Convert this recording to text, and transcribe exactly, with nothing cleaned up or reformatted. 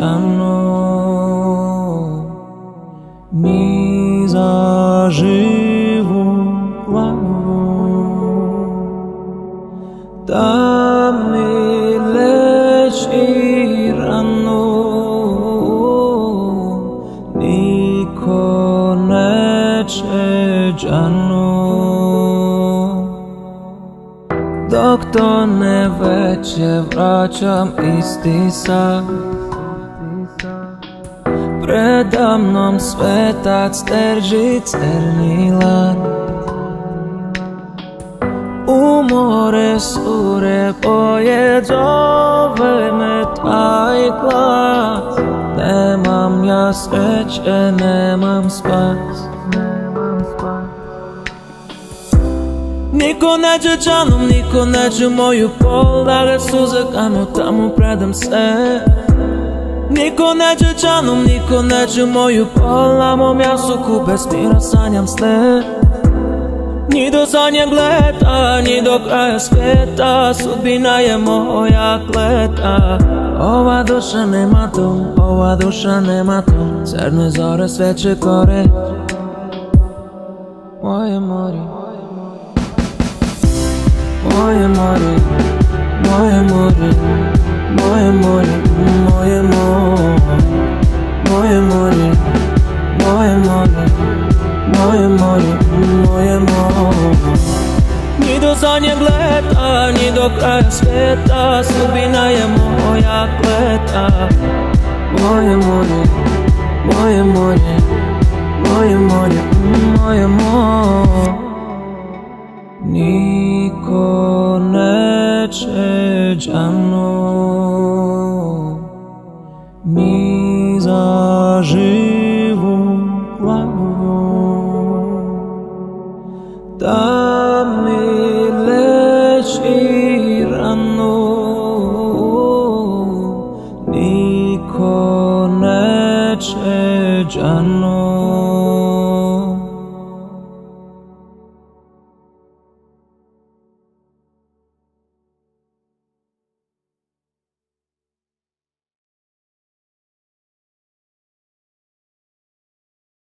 džanu, ni za živu glavu, da mi leči ranu, niko neće džanu. Dok to ne veće vraćam isti san, predamnom svetac terži crni lan. U more sure boje zove me taj glas, nemam ja sreće, nemam spas. Niko neće džanom, niko neće moju pol, da ga suze kanu tamo predam se. Niko neće džanom, niko neće moju pol, na mom jastuku bez mira sanjam sle. Ni do zadnjeg leta, ni do kraja svijeta, sudbina je moja kleta. Ova duša nema dom, ova duša nema dom, crne zore sveće kore. Moje more, moje more, moje more, moje more, moje more, moje more, moje more, moje more, moje more. Ni do zadnjeg leta, ni do kraja svijeta, sudbina je moja kleta. Moje more, moje more, moje more, moje more. Niko neće džanu, ni za živu glavu, da mi